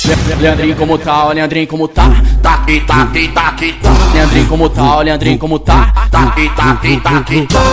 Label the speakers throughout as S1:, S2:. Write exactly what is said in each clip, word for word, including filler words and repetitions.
S1: Leandrinho como tá, ó, Leandrinho como tá.
S2: Tá que tá que tá que tá.
S1: Leandrinho como tá, ó, Leandrinho como tá.
S2: Tá que tá que tá que tá.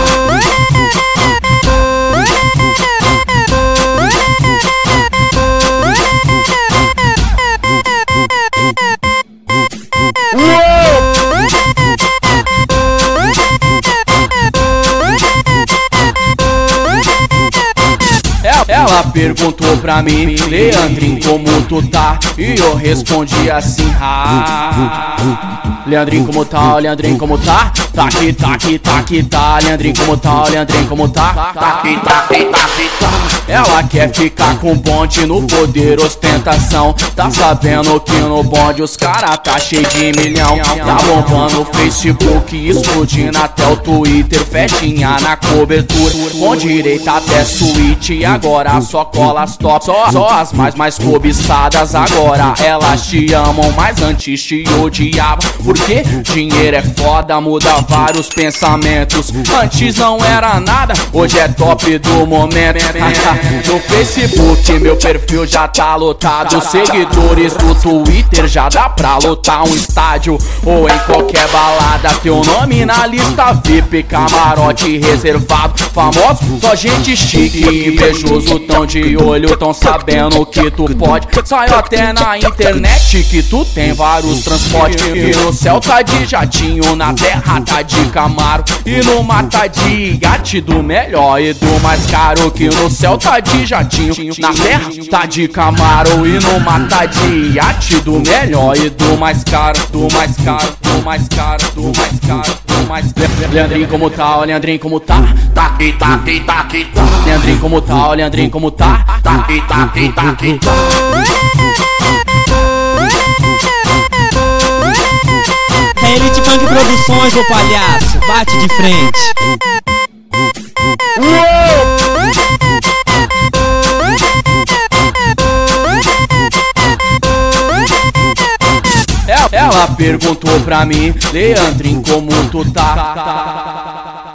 S1: Ela perguntou pra mim, Leandrinho, como tu tá? E eu respondi assim, ah. Leandrinho como tá, Leandrinho como tá? Tá que tá que tá que tá. Leandrinho como tá, Leandrinho como tá?
S2: Tá que tá que tá que tá.
S1: Ela quer ficar com bonde no poder ostentação. Tá sabendo que no bonde os cara tá cheio de milhão. Tá bombando o Facebook, explodindo até o Twitter. Festinha na cobertura, com direita até suíte. E agora só cola as top, só, só as mais mais cobiçadas. Agora elas te amam, mas antes te odiavam. Porque dinheiro é foda, muda vários pensamentos. Antes não era nada, hoje é top do momento. No Facebook meu perfil já tá lotado. Seguidores do Twitter já dá pra lotar um estádio. Ou em qualquer balada, teu nome na lista V I P. Camarote reservado, famoso, só gente chique. Invejoso tão de olho, tão sabendo que tu pode. Saiu até na internet que tu tem vários transportes. E no céu tá de jatinho, na terra tá de Camaro. E no mar tá de iate do melhor e do mais caro. Que no céu tá de jatinho, na terra tá de Camaro. E no mar tá de iate do melhor e do mais caro. Do mais caro, do mais caro, do mais caro, do mais caro. Leandrinho como tá, ó, Leandrinho como tá?
S2: Tá que tá que tá que tá.
S1: Leandrinho como tá, ó, Leandrinho como tá?
S2: Tá que tá que tá que tá.
S3: É Elite Funk Produções, ô palhaço, bate de frente.
S1: Ela perguntou pra mim, Leandrinho, como tu tá?